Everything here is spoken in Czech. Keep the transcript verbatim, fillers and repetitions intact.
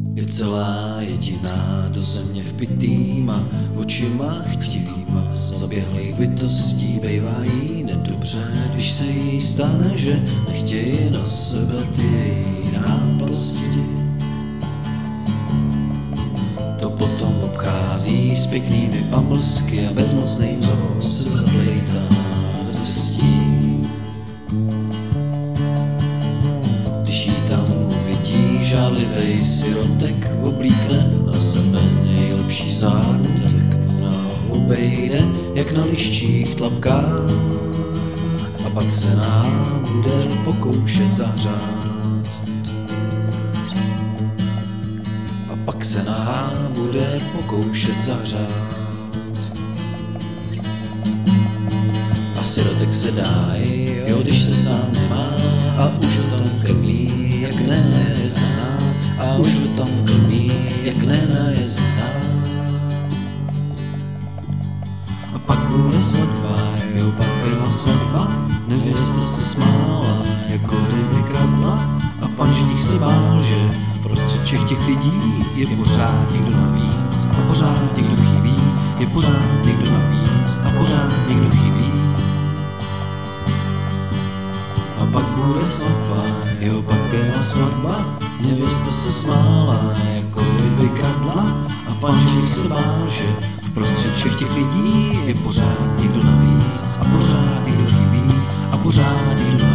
Je celá jediná do země vpitýma, očima chtivýma, zaběhlých bytostí bejvá jí nedobře, když se jí stane, že nechtějí na sebe ty její náplasti. To potom obchází s pěknými pamlsky a bezmocným zoo se zaplejtá do cestí. Když jí tam uvidí žádlivej sirotek, oblíkne na sebe nejlepší zárutek. Ona ho obejde, jak na liščích tlapkách, a pak se nám bude pokoušet zahřát. A pak se nám bude pokoušet zahřát. A sirotek se dáj, jo, když se sám nemá, a už ho tam krmí, jak nenajezená, a už ho tam krmí, jak nenajezená. A pak bude svatba, jo, pak byla svatba, nevěsta se smála, jako kdyby kradla, a pan ženich se bál, že prostřed všech těch lidí je pořád někdo navíc, a pořád někdo chybí, je pořád někdo navíc, a pořád někdo chybí. A pak bude svatba, jo, pak byla svatba, nevěsta se smála, jako kdyby kradla, a pan ženich se bál, že prostřed všech těch lidí je pořád někdo navíc, a pořád někdo chybí, a pořád někdo navíc.